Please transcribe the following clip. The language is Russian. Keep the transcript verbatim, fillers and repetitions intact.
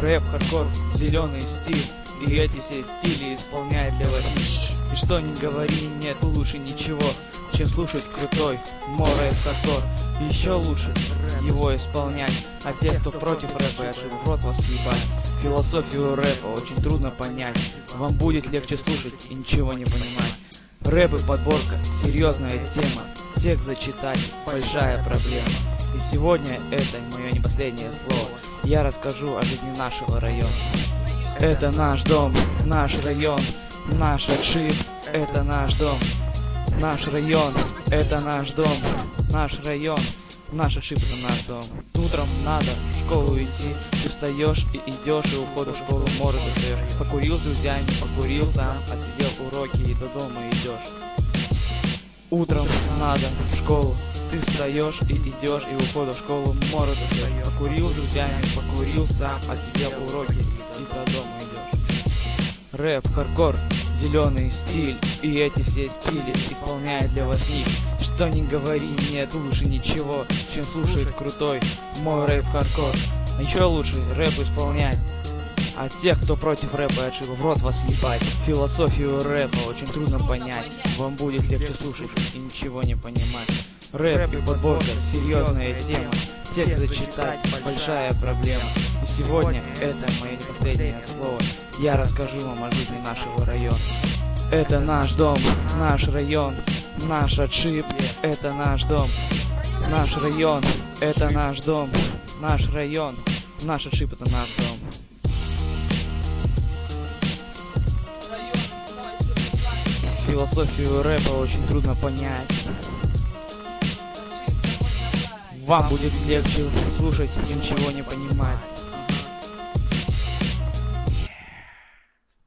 Рэп, хардкор, зеленый стиль, и эти все стили исполняет для вас. И что ни говори, нет лучше ничего, чем слушать крутой мой рэп, хардкор. И еще лучше его исполнять. А те, кто против рэпа, я ошибок, в рот вас ебать. Философию рэпа очень трудно понять. Вам будет легче слушать и ничего не понимать. Рэп и подборка, серьезная тема. Текст зачитать, большая проблема. И сегодня это мое не последнее слово. Я расскажу о жизни нашего района. Это наш дом, наш район, наш отшиб, это наш дом. Наш район, это наш дом, наш район, наш отшиб, это наш дом. Утром надо в школу идти, ты встаешь и идешь, и уходу в школу морду даешь. Покурил с друзьями, покурил сам, отсидел уроки и до дома идешь. Утром надо в школу, ты встаешь и идешь, и уходу в школу морду даешь. Покурил с друзьями, покурил сам, отсидел уроки и до дома идешь. Рэп, хардкор, зеленый стиль, и эти все стили исполняет для вас ник. Что ни говори, нет лучше ничего, чем слушать крутой мой рэп, хардкор. А еще лучше рэп исполнять. А тех, кто против рэпа и отшибов, в рот вас ебать. Философию рэпа очень трудно понять. Вам будет легче слушать и ничего не понимать. Рэп и подборка, серьезная тема. Текст зачитать, большая проблема. И сегодня это мое не последнее слово. Я расскажу вам о жизни нашего района. Это наш дом, наш район, наш отшиб, это наш дом. Наш район, это наш дом, наш район, наш отшиб, это наш дом. Философию рэпа очень трудно понять. Вам будет легче слушать и ничего не понимать.